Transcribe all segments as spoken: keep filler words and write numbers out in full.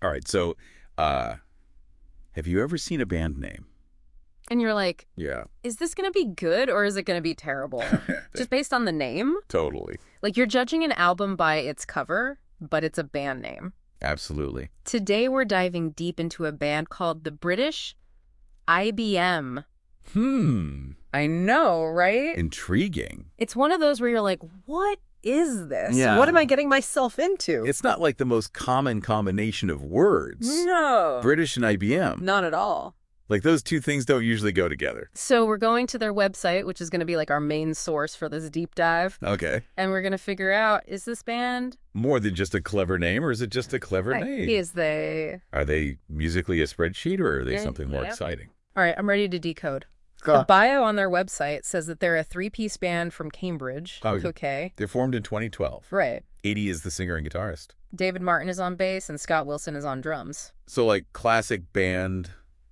All right. So, uh, have you ever seen a band name? And you're like, Yeah. is this going to be good or is it going to be terrible? Just based on the name? Totally. Like, you're judging an album by its cover, but it's a band name. Absolutely. Today, we're diving deep into a band called the British I B M. Hmm. I know, right? Intriguing. It's one of those where you're like, what is this? Yeah. What am I getting myself into? It's not like the most common combination of words. No. British and I B M. Not at all. Like, those two things don't usually go together. So we're going to their website, which is going to be like our main source for this deep dive. Okay. And we're going to figure out, is this band? More than just a clever name, or is it just a clever Like, name? Is they? Are they musically a spreadsheet, or are they Yeah, something more yeah. exciting? All right, I'm ready to decode. Go. The bio on their website says that they're a three-piece band from Cambridge. Oh, Okay. They're formed in twenty twelve. Right. eighty is the singer and guitarist. David Martin is on bass and Scott Wilson is on drums. So, like, classic band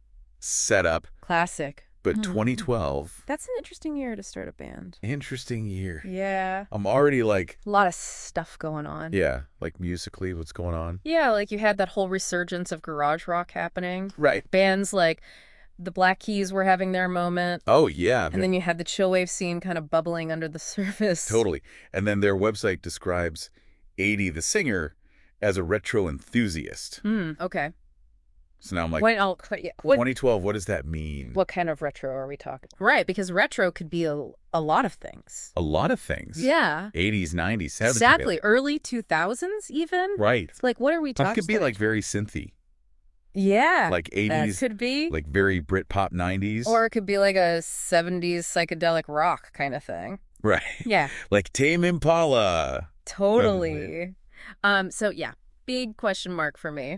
setup, Classic. but Hmm. twenty twelve, That's an interesting year to start a band. interesting year. Yeah. I'm already like, A lot of stuff going on. yeah, like musically, what's going on? Yeah, like you had that whole resurgence of garage rock happening. Right. Bands like the Black Keys were having their moment. Oh, yeah. And then you had the chillwave scene kind of bubbling under the surface. Totally. And then their website describes eighty, the singer, as a retro enthusiast. Hmm, okay. So now I'm like, Wait, I'll, yeah, what, twenty twelve, what does that mean? what kind of retro are we talking? Right, because retro could be a, a lot of things. A lot of things. Yeah. eighties, nineties, seventies. Exactly. Early two thousands even? Right. Like, what are we talking It could be like very synthy. Yeah. Like that eighties, could be. like very Britpop nineties. Or it could be like a seventies psychedelic rock kind of thing. Right. Yeah. Like Tame Impala. Totally. Um. So, yeah, big question mark for me.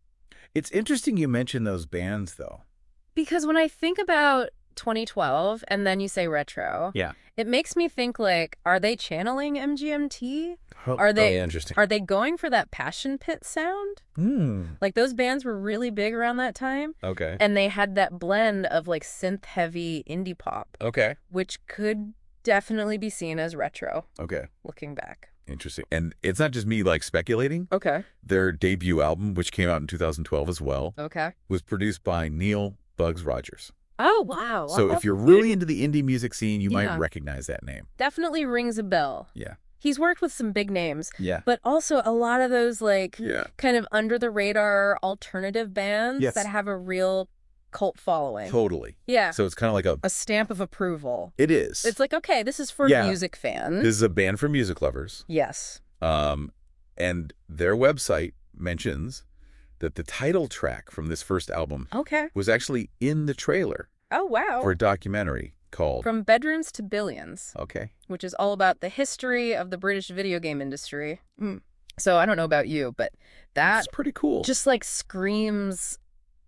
It's interesting you mention those bands, though. Because when I think about twenty twelve and then you say retro, Yeah. it makes me think like, are they channeling M G M T? Oh, Are they- oh, yeah, interesting. Are they going for that Passion Pit sound? Hmm. Like those bands were really big around that time. Okay. And they had that blend of like synth heavy indie pop, Okay. which could definitely be seen as retro Okay. looking back. Interesting. And it's not just me, like, speculating. Okay. Their debut album, which came out in two thousand twelve as well, Okay. was produced by Neil Bugs Rogers. Oh, wow. So if you're really into the indie music scene, you Yeah. might recognize that name. Definitely rings a bell. Yeah. He's worked with some big names, Yeah. but also a lot of those like Yeah. kind of under the radar alternative bands Yes. that have a real cult following. Totally. Yeah. So it's kind of like a... A stamp of approval. It is. It's like, okay, this is for Yeah. music fans. This is a band for music lovers. Yes. Um, and their website mentions that the title track from this first album Okay. was actually in the trailer Oh, wow. for a documentary called... From Bedrooms to Billions, Okay. which is all about the history of the British video game industry. Mm. So I don't know about you, but that That's pretty cool. just like screams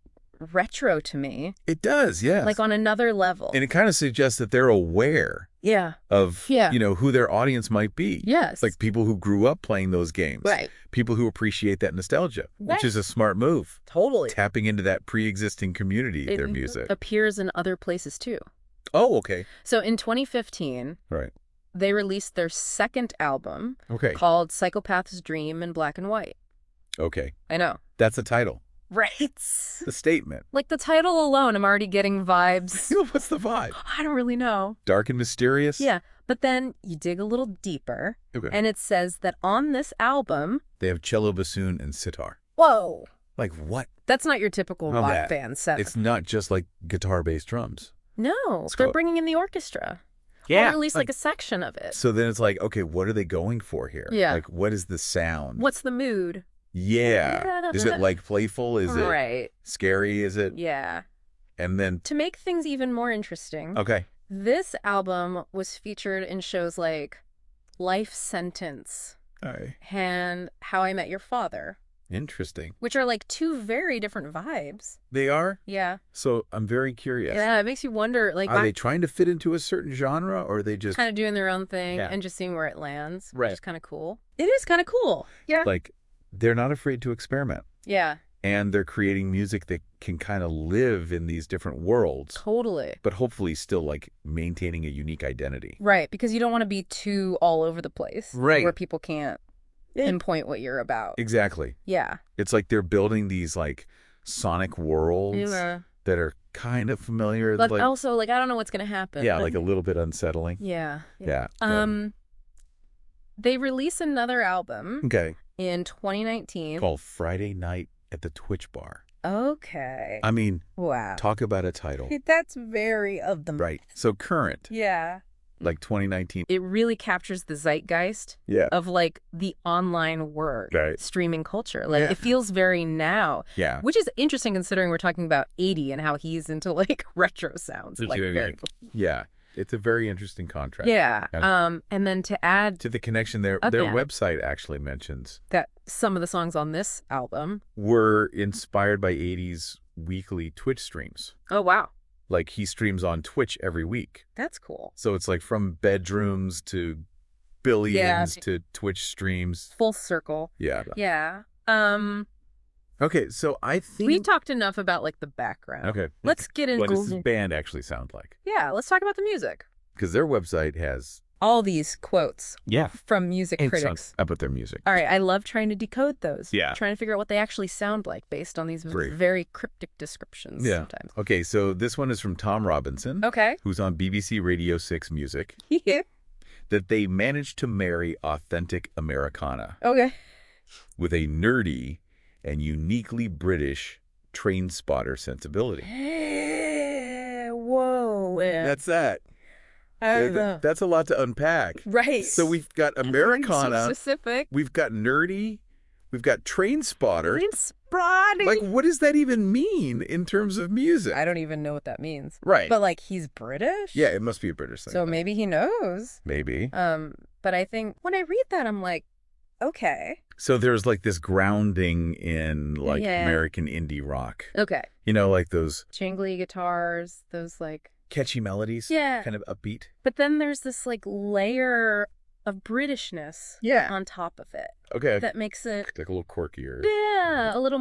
retro to me, It does, yes. like on another level. And it kind of suggests that they're aware Yeah. of, Yeah. you know, who their audience might be. Yes. Like people who grew up playing those games. Right. People who appreciate that nostalgia, Right. which is a smart move. Totally. Tapping into that pre-existing community, It their music. appears in other places too. Oh, okay. So in twenty fifteen, Right. they released their second album Okay. called Psychopath's Dream in Black and White. Okay. I know. That's the title. Right. The statement. Like the title alone, I'm already getting vibes. What's the vibe? I don't really know. Dark and mysterious? Yeah. But then you dig a little deeper, Okay. and it says that on this album, They have cello, bassoon, and sitar. whoa, Like what? that's not your typical Well, rock that- band setup. It's not just like guitar, bass, drums. No, It's they're called- bringing in the orchestra. Yeah, Or at least like, like- a section of it. So then it's like, okay, what are they going for here? Yeah. Like, what is the sound? What's the mood? Yeah. Is it like playful? Is it Right. scary? Is it? Yeah. And then, To make things even more interesting, okay. this album was featured in shows like Life Sentence All right. and How I Met Your Father, Interesting. which are like two very different vibes. They are? Yeah. So I'm very curious. Yeah, it makes you wonder, like, Are they trying to fit into a certain genre or are they just kind of doing their own thing Yeah. and just seeing where it lands, Right. which is kind of cool. It is kind of cool. Yeah. like, they're not afraid to experiment Yeah, and they're creating music that can kind of live in these different worlds, totally. but hopefully still like maintaining a unique identity. Right, because you don't want to be too all over the place. Right. Where people can't pinpoint what you're about. Exactly. Yeah. It's like they're building these like sonic worlds Yeah. that are kind of familiar. But like, also, like, I don't know what's going to happen. yeah, like a little bit unsettling. Yeah. Yeah. Um, they release another album Okay. in twenty nineteen. Called Friday Night at the Twitch Bar. Okay. I mean, Wow. talk about a title. That's very of them. Right. So current, Yeah. like twenty nineteen. It really captures the zeitgeist Yeah. of like the online world, Right. streaming culture. Like Yeah. it feels very now, Yeah. which is interesting considering we're talking about eighty and how he's into like retro sounds. Like Yeah, very, Yeah. It's a very interesting contrast. yeah. Yeah. Um, and then to add To the connection there, Oh, their yeah. website actually mentions that some of the songs on this album. were inspired by eighties weekly Twitch streams. Oh wow, Like he streams on Twitch every week. that's cool. So it's like from bedrooms to billions to Twitch streams. Full circle. Yeah. Yeah. Um, Okay, so I think we talked enough about like the background. Okay. Let's get What into does this band actually sound like? yeah. Let's talk about the music. Because their website has All these quotes yeah from music critics. about their music. All right, I love trying to decode those. Yeah. Trying to figure out what they actually sound like based on these Great. very cryptic descriptions Yeah. sometimes. Okay, so this one is from Tom Robinson, Okay. who's on B B C Radio six Music, Yeah. that they managed to marry authentic Americana Okay. with a nerdy and uniquely British train spotter sensibility. Whoa. That's that. I don't Uh, know. That's a lot to unpack. Right. So we've got So Americana, specific. we've got nerdy, we've got train spotter. Spotty. Like, what does that even mean in terms of music? I don't even know what that means. Right. But like he's British? Yeah, it must be a British thing. So maybe he knows. Maybe. Um, but I think when I read that I'm like, okay. So there's like this grounding in like Yeah. American indie rock. Okay. You know, like those Jingly guitars, those like catchy melodies. Yeah. Kind of upbeat. But then there's this like layer of Britishness Yeah. on top of it Okay. that makes it Like a little quirkier. yeah, a little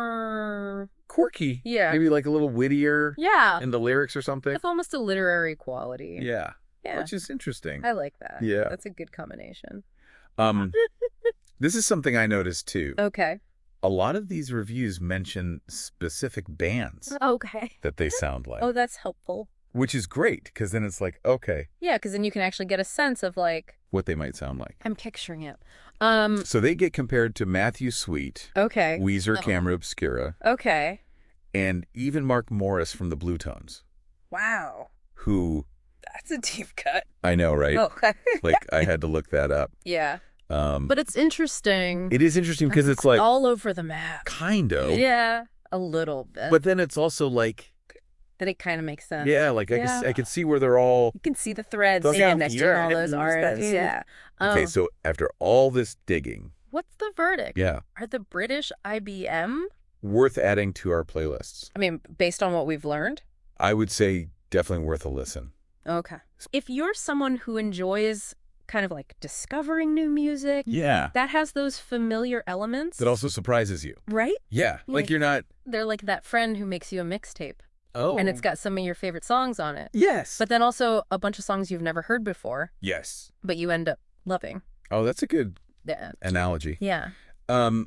more Quirky. yeah. Maybe like a little wittier Yeah. in the lyrics or something. It's almost a literary quality. Yeah. Yeah. Which is interesting. I like that. Yeah. That's a good combination. Um, this is something I noticed too. Okay. A lot of these reviews mention specific bands Okay. that they sound like, Oh, that's helpful. which is great because then it's like, okay, Yeah, because then you can actually get a sense of like what they might sound like. I'm picturing it. Um. So they get compared to Matthew Sweet, Okay. Weezer, Oh. Camera Obscura, Okay. and even Mark Morris from the Blue Tones, Wow. who That's a deep cut. I know, right? Okay. Like I had to look that up. Yeah. Um, But it's interesting. it is interesting because it's like all over the map. kind of, Yeah, a little bit. but then it's also like, then it kind of makes sense. yeah, like I can Yeah. I can see where they're all. You can see the threads Those yeah, are next to here, all and those those artists. things. Yeah. Okay, Um, so after all this digging, what's the verdict? yeah, Are the British I B M? worth adding to our playlists. I mean, based on what we've learned? I would say definitely worth a listen. Okay. If you're someone who enjoys kind of like discovering new music, Yeah. that has those familiar elements. That also surprises you. Right? Yeah. Like Like- you're not. They're like that friend who makes you a mixtape Oh. and it's got some of your favorite songs on it. Yes. But then also a bunch of songs you've never heard before, yes. but you end up loving. Oh, that's a good Yeah. analogy. Yeah. Um.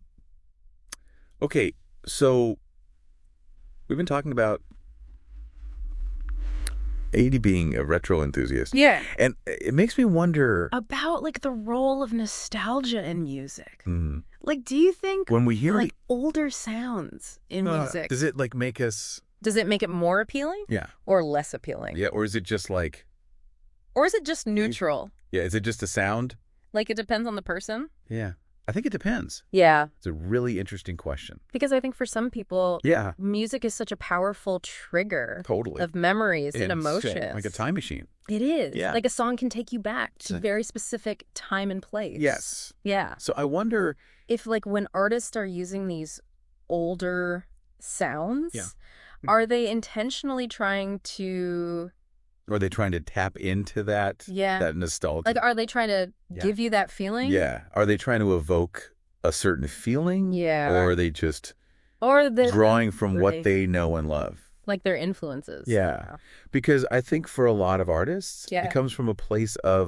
Okay, so we've been talking about A D being a retro enthusiast, Yeah. and it makes me wonder. About like the role of nostalgia in music. Mhm. Like, do you think When we hear like older sounds in uh, music, does it like make us? does it make it more appealing Yeah. or less appealing? Yeah. Or is it just like? Or is it just neutral? Yeah. Is it just a sound? Like it depends on the person? Yeah. I think it depends. Yeah. It's a really interesting question. Because I think for some people, Yeah. music is such a powerful trigger Totally. of memories and Insane. emotions. Like a time machine. It is. Yeah. Like a song can take you back to So- very specific time and place. Yes. Yeah. So I wonder. If like when artists are using these older sounds, Yeah. are they intentionally trying to Are they trying to tap into that? Yeah. That nostalgia. like are they trying to Yeah. give you that feeling? Yeah. Are they trying to evoke a certain feeling? Yeah. Or are they just Or the drawing from Right. what they know and love? like their influences. Yeah. Because I think for a lot of artists, Yeah. it comes from a place of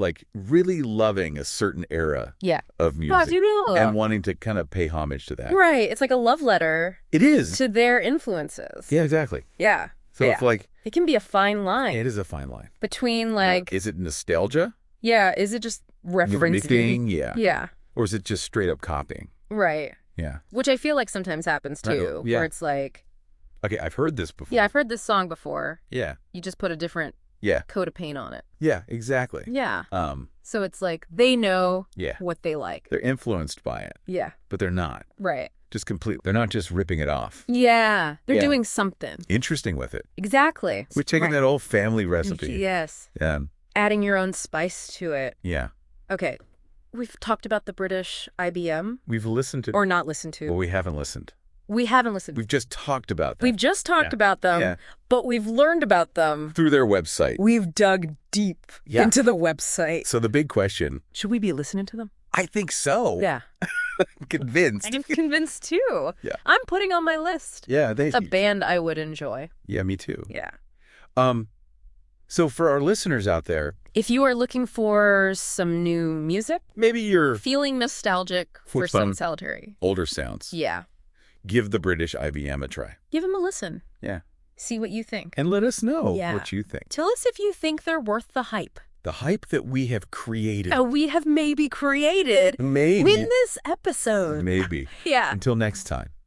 like really loving a certain era Yeah. of music and wanting to kind of pay homage to that. Right. It's like a love letter. It is. To their influences. Yeah, exactly. Yeah. So yeah. it's like... It can be a fine line. It is a fine line. Between like... Is it nostalgia? Yeah. Is it just referencing? Yeah. Yeah. Or is it just straight up copying? Right. Yeah. Which I feel like sometimes happens too. Uh, yeah. Where it's like... Okay, I've heard this before. Yeah, I've heard this song before. Yeah. You just put a different yeah. coat of paint on it. Yeah, exactly. Yeah. Um. So it's like they know yeah. what they like. They're influenced by it. Yeah. But they're not. Right. Just completely. They're not just ripping it off. Yeah. They're yeah. doing something. Interesting with it. Exactly. We're taking right. that old family recipe. Yes. Yeah. Adding your own spice to it. Yeah. Okay. We've talked about the British I B M. We've listened to... Or not listened to. Well, we haven't listened. We haven't listened. We've just talked about them. We've just talked yeah. about them, yeah. but we've learned about them. Through their website. We've dug deep yeah. into the website. So the big question... Should we be listening to them? I think so. Yeah. I'm convinced. I'm convinced too. Yeah. I'm putting on my list. Yeah, they... It's a band I would enjoy. Yeah, me too. Yeah. Um, so for our listeners out there... If you are looking for some new music... Maybe you're... Feeling nostalgic for, for some solitary. Older sounds. Yeah. Give the British I B M a try. Give them a listen. Yeah. See what you think. And let us know yeah. what you think. Tell us if you think they're worth the hype. The hype that we have created. Oh, we have maybe created. Maybe. In this episode. Maybe. Yeah. Until next time.